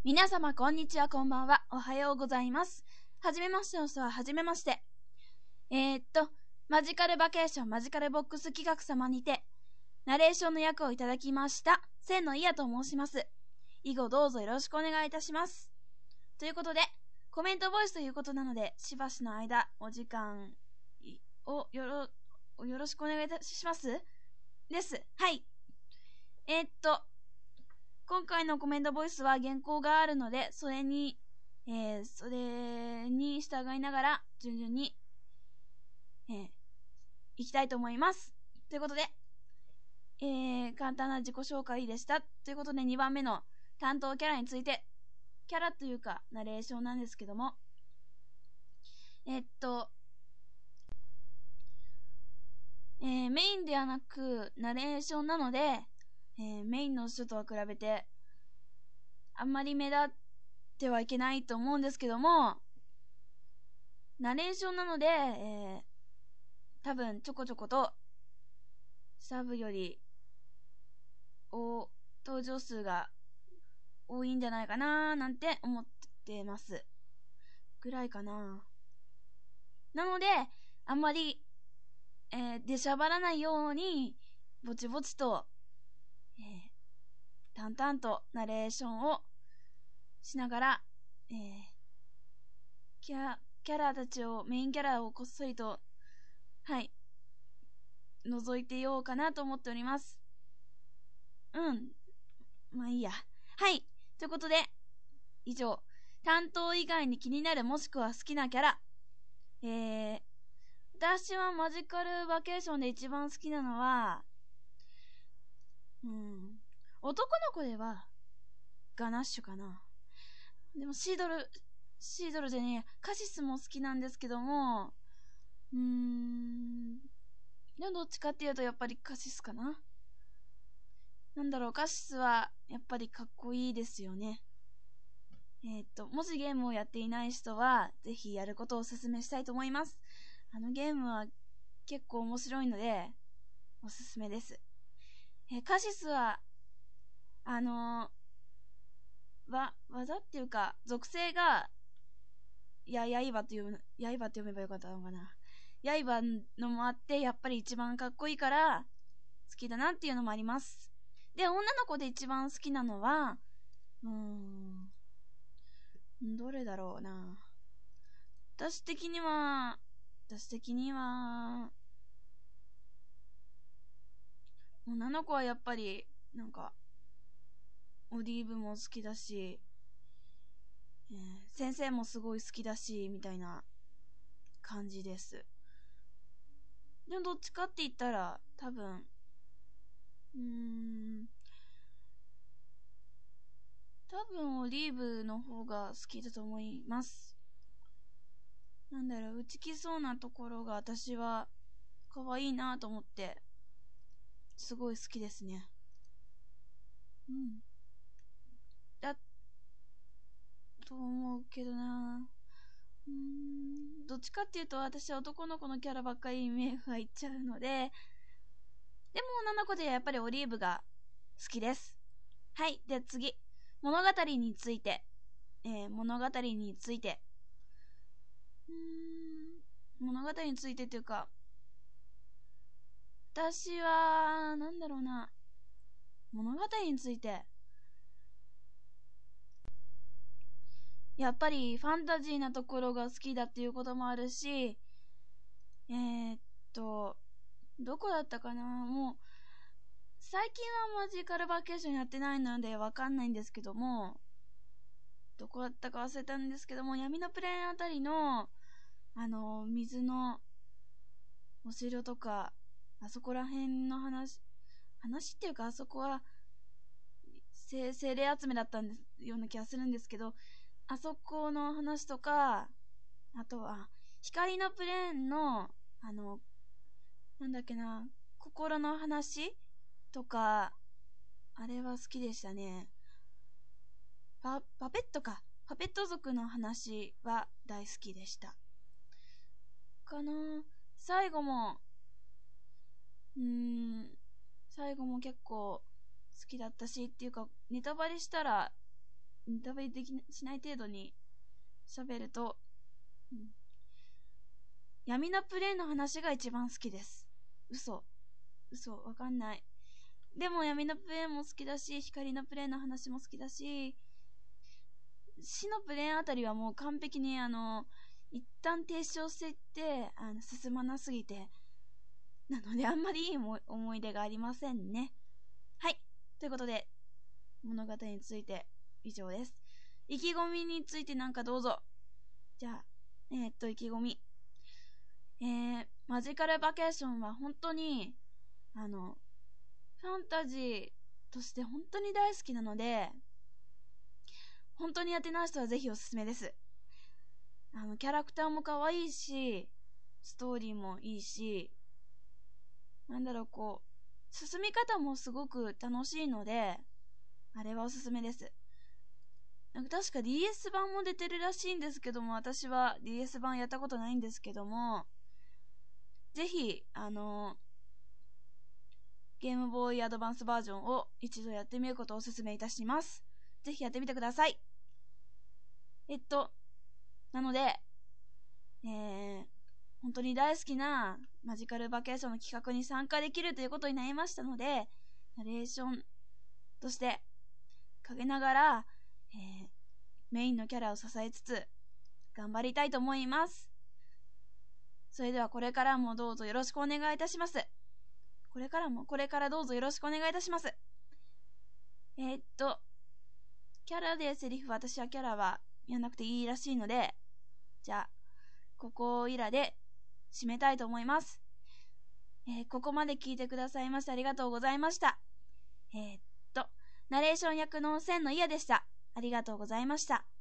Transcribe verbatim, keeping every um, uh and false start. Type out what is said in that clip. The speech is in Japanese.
皆様こんにちは、こんばんは、おはようございます。はじめましての人ははじめまして。えー、っと、マジカルバケーションマジカルボックス企画様にて、ナレーションの役をいただきました、千のいやと申します。以後どうぞよろしくお願いいたします。ということで、コメントボイスということなので、しばしの間、お時間をよろ、よろしくお願いいたしますです。はい。えー、っと、今回のコメントボイスは原稿があるので、それに、えー、それに従いながら、順々に、えー、いきたいと思います。ということで、えー、簡単な自己紹介でした。ということで、にばんめの担当キャラについて、キャラというか、ナレーションなんですけども、えー、っと、えー、メインではなく、ナレーションなので、えー、メインの人とは比べて、あんまり目立ってはいけないと思うんですけども、ナレーションなので、えー、多分ちょこちょことサブよりお登場数が多いんじゃないかなーなんて思ってますぐらいかな。なのであんまり、えー、出しゃばらないようにぼちぼちと、えー、淡々とナレーションをしながら、えー、キャキャラたちをメインキャラをこっそりとはい覗いてようかなと思っております。うん。まあいいや。はい。ということで、以上。担当以外に気になるもしくは好きなキャラ。えー、私はマジカルバケーションで一番好きなのは、うん、男の子では、ガナッシュかな。でもシードル、シードルじゃねえや、カシスも好きなんですけども、うーん、でもどっちかっていうとやっぱりカシスかな。なんだろう、カシスはやっぱりかっこいいですよね。えっと、もしゲームをやっていない人は、ぜひやることをお勧めしたいと思います。あのゲームは結構面白いので、おすすめです。えカシスは、あのー、わ、技っていうか、属性が、いや、刃という、刃って読めばよかったのかな。刃のもあって、やっぱり一番かっこいいから、好きだなっていうのもあります。で、女の子で一番好きなのは、うーん、どれだろうな。私的には、私的には、女の子はやっぱり、なんか、オリーブも好きだし、えー先生もすごい好きだし、みたいな感じです。でもどっちかって言ったら、多分、うーん、多分オリーブの方が好きだと思います。なんだろう、内気そうなところが私は可愛いなと思って、すごい好きですね。うん。だと思うけどな。うーん、どっちかっていうと私は男の子のキャラばっかりに目がいっちゃうので、でも女の子でやっぱりオリーブが好きです。はい、で次。物語について。えー、物語について。うーん、物語についてっていうか、私は、なんだろうな。物語について。やっぱりファンタジーなところが好きだっていうこともあるし、えー、っと、どこだったかなもう、最近はマジカルバケーションやってないのでわかんないんですけども、どこだったか忘れたんですけども、闇のプレーンあたりの、あの、水のお城とか、あそこら辺の話、話っていうかあそこは、精霊集めだったんですような気がするんですけど、あそこの話とか、あとは、光のプレーンの、あの、なんだっけな、心の話とか、あれは好きでしたね。パ、パペットか。パペット族の話は大好きでした。かな最後も、うーん、最後も結構好きだったし、っていうか、ネタバレしたらネタバレできしない程度に喋ると、うん、闇のプレイの話が一番好きです。嘘。嘘、わかんない。でも闇のプレイも好きだし、光のプレイの話も好きだし、死のプレイあたりはもう完璧にあの、一旦停止をしていって、あの、進まなすぎて、なのであんまりいい思い出がありませんね。はい。ということで、物語について以上です。意気込みについてなんかどうぞ。じゃあ、えー、っと、意気込み。えー、マジカルバケーションは本当に、あの、ファンタジーとして本当に大好きなので、本当にやってない人はぜひおすすめです。あの、キャラクターも可愛いし、ストーリーもいいし、なんだろう、こう、進み方もすごく楽しいので、あれはおすすめです。なんか確か ディーエス 版も出てるらしいんですけども、私は ディーエス 版やったことないんですけども、ぜひ、あの、ゲームボーイアドバンスバージョンを一度やってみることをお勧めいたします。ぜひやってみてください。えっと、なので、えー、本当に大好きなマジカルバケーションの企画に参加できるということになりましたので、ナレーションとして陰ながら、えー、メインのキャラを支えつつ頑張りたいと思います。それではこれからもどうぞよろしくお願いいたします。これからもこれからどうぞよろしくお願いいたします。えー、っとキャラでセリフ、私はキャラはやんなくていいらしいので、じゃあここいらで締めたいと思います。えー、ここまで聞いてくださいましてありがとうございました。えー、っとナレーション役の千のいやでした。ありがとうございました。